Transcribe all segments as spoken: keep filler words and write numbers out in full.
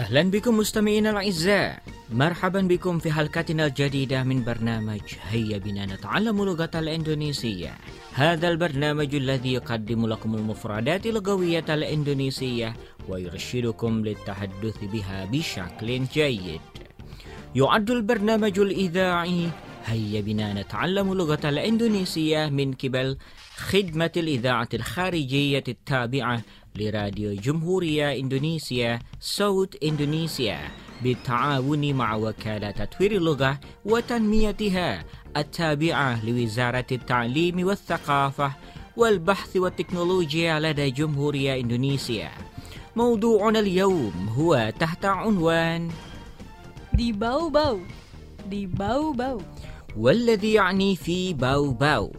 أهلا بكم مستمعينا الأعزاء، مرحبا بكم في حلقتنا الجديدة من برنامج هيا بنا نتعلم اللغة الإندونيسية. هذا البرنامج الذي يقدم لكم المفردات اللغوية الإندونيسية ويرشدكم للتحدث بها بشكل جيد. يعد البرنامج الإذاعي هيا بنا نتعلم اللغة الإندونيسية من قبل خدمة الإذاعة الخارجية التابعة لراديو جمهورية إندونيسيا صوت إندونيسيا بالتعاون مع وكالة تطوير اللغة وتنميتها التابعة لوزارة التعليم والثقافة والبحث والتكنولوجيا لدى جمهورية إندونيسيا. موضوعنا اليوم هو تحت عنوان di bau-bau, di bau-bau, والذي يعني في باو باو.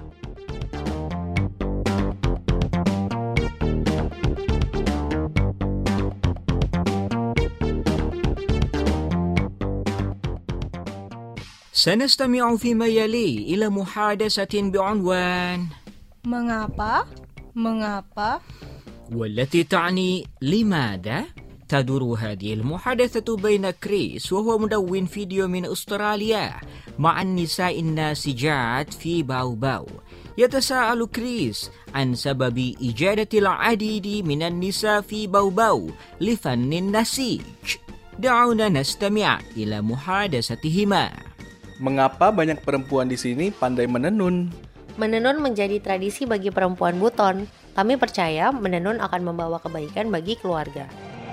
سنستمع فيما يلي إلى محادثة بعنوان mengapa, mengapa, والتي تعني لماذا. تدور هذه المحادثة بين كريس وهو مدون فيديو من أستراليا مع النساء الناسجات في باو باو. يتساءل كريس عن سبب إجادة العديد من النساء في باو باو لفن النسيج. دعونا نستمع إلى محادثتهما. Mengapa banyak perempuan di sini pandai menenun? Menenun menjadi tradisi bagi perempuan Buton. Kami percaya menenun akan membawa kebaikan bagi keluarga.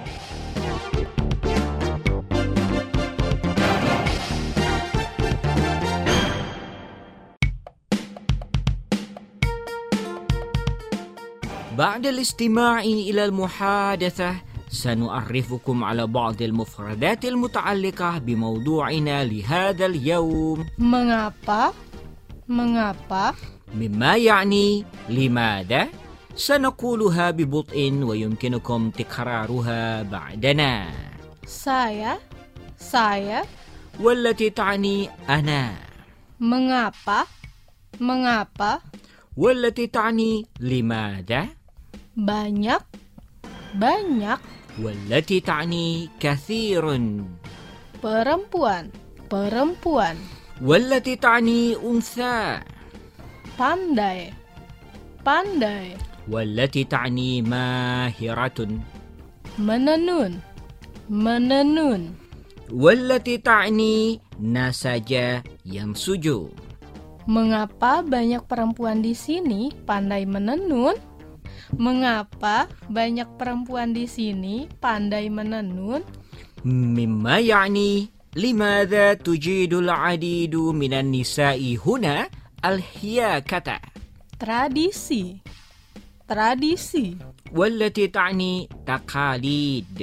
بعد الاستماع إلى المحادثة سنعرفكم على بعض المفردات المتعلقة بموضوعنا لهذا اليوم. mengapa, mengapa, مما يعني لماذا. سنقولها ببطء ويمكنكم تكرارها بعدنا. saya, saya, والتي تعني أنا. mengapa, mengapa, والتي تعني لماذا. banyak, banyak, والتي تعني كثير. perempuan, perempuan, والتي تعني أنثى. pandai, pandai, والتي تعني ماهرة. menenun, menenun, والتي تعني نسج ينسج. mengapa banyak perempuan di sini pandai menenun? Mengapa banyak perempuan di sini pandai menenun? مما يعني لماذا تجيد العديد من النساء هنا الحياكة. Tradisi, tradisi, والتي تعني تقاليد.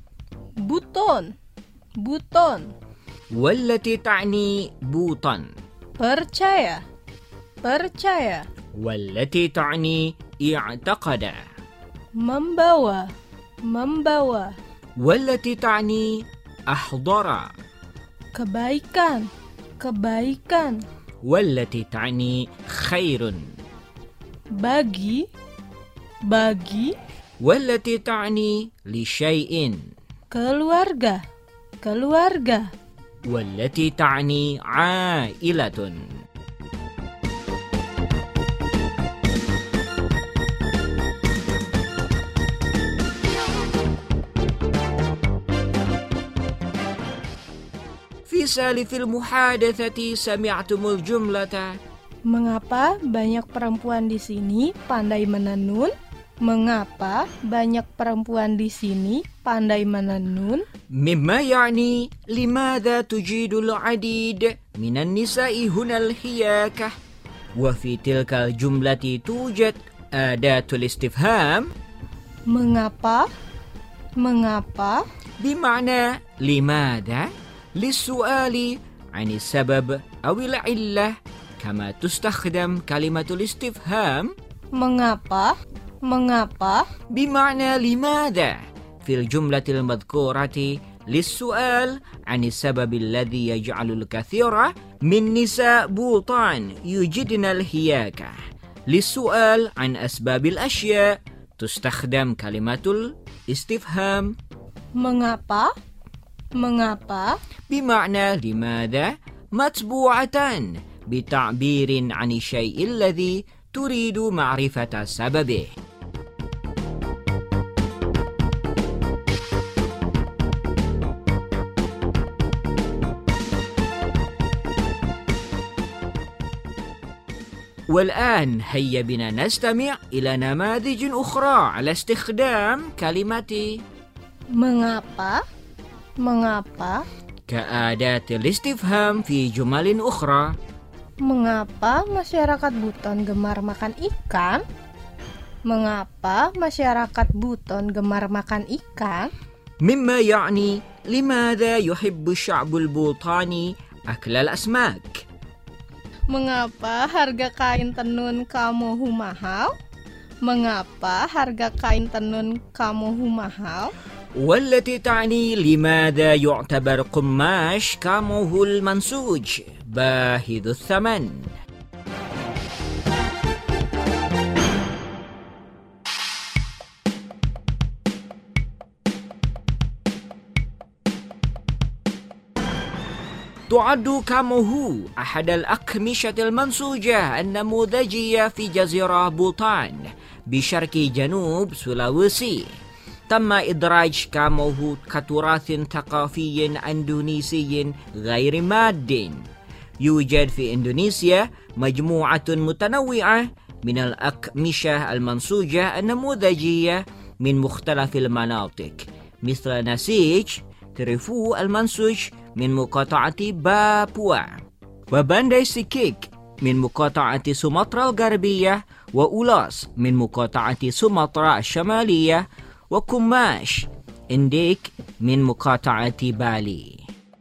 buton, buton, والتي تعني بوطن. percaya, percaya, والتي تعني اعتقد. membawa, membawa, والتي تعني أحضر. kebaikan, kebaikan, والتي تعني خير. bagi, bagi, والتي تعني لشيء. keluarga, keluarga, والتي تعني عائلة. في سالف المحادثة سمعتم الجملة mengapa banyak perempuan di sini pandai menenun? Mengapa banyak perempuan di sini pandai menenun? مما يعني لماذا تجيد العديد من النساء هنا الحياكة. وفي تلك الجملة توجد أداة الاستفهام mengapa, mengapa, بمعنى لماذا للسؤال عن السبب أو العلة، كما تستخدم كلمة الاستفهام mengapa, mengapa, بمعنى لماذا في الجملة المذكورة للسؤال عن السبب الذي يجعل الكثير من نساء بوطان يجدن الحياكة. للسؤال عن أسباب الأشياء تستخدم كلمة الاستفهام Mengapa? Mengapa? بمعنى لماذا متبوعة بتعبير عن الشيء الذي تريد معرفة سببه. والآن هيا بنا نستمع إلى نماذج أخرى على استخدام كلمة Mengapa? Mengapa? كأداة الاستفهام في جمل أخرى. Mengapa masyarakat Buton gemar makan ikan? Mengapa masyarakat Buton gemar makan ikan? مما يعني لماذا يحب الشعب البوطاني أكل الأسماك. Mengapa harga kain tenun Kamohu mahal? Mengapa harga kain tenun Kamohu mahal? والتي تعني لماذا يعتبر قماش كاموه المنسوج باهظ الثمن. تعد كاموه أحد الأقمشة المنسوجة النموذجية في جزيرة بوطان بشرق جنوب سولاويسي. تم إدراج كاموه كتراث ثقافي إندونيسي غير ماد. يوجد في إندونيسيا مجموعة متنوعة من الأقمشة المنسوجة النموذجية من مختلف المناطق، مثل نسيج تريفو المنسوج من مقاطعة بابوا، وبانداي سيكيك من مقاطعة سومطرة الغربية، وأولاس من مقاطعة سومطرة الشمالية، وكماش إنديك من مقاطعة بالي.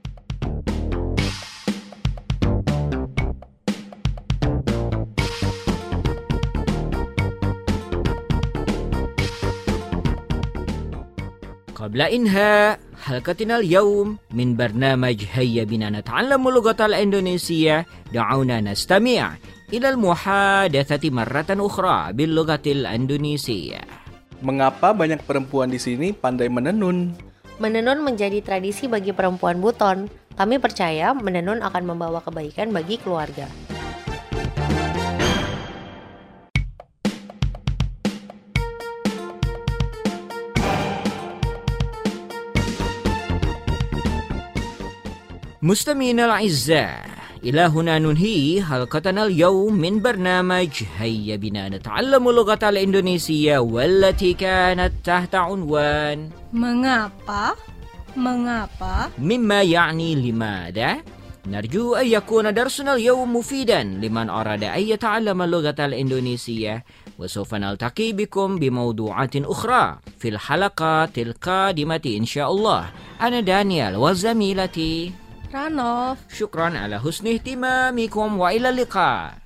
قبل إنهاء حلقتنا اليوم من برنامج هيا بنا نتعلم اللغة الإندونيسية، دعونا نستمع إلى المحادثة مرة أخرى باللغة الإندونيسية. Mengapa banyak perempuan di sini pandai menenun? Menenun menjadi tradisi bagi perempuan Buton. Kami percaya menenun akan membawa kebaikan bagi keluarga. مستمعينا الأعزاء، إلى هنا ننهي حلقتنا اليوم من برنامج هيا بنا نتعلم اللغة الإندونيسية، والتي كانت تحت عنوان Mengapa? Mengapa? مما يعني لماذا. نرجو أن يكون درسنا اليوم مفيدا لمن أراد أن يتعلم اللغة الإندونيسية، وسوف نلتقي بكم بموضوعات أخرى في الحلقات القادمة إن شاء الله. أنا دانيال وزميلتي Ranof. شكرا على حسن اهتمامكم وإلى اللقاء.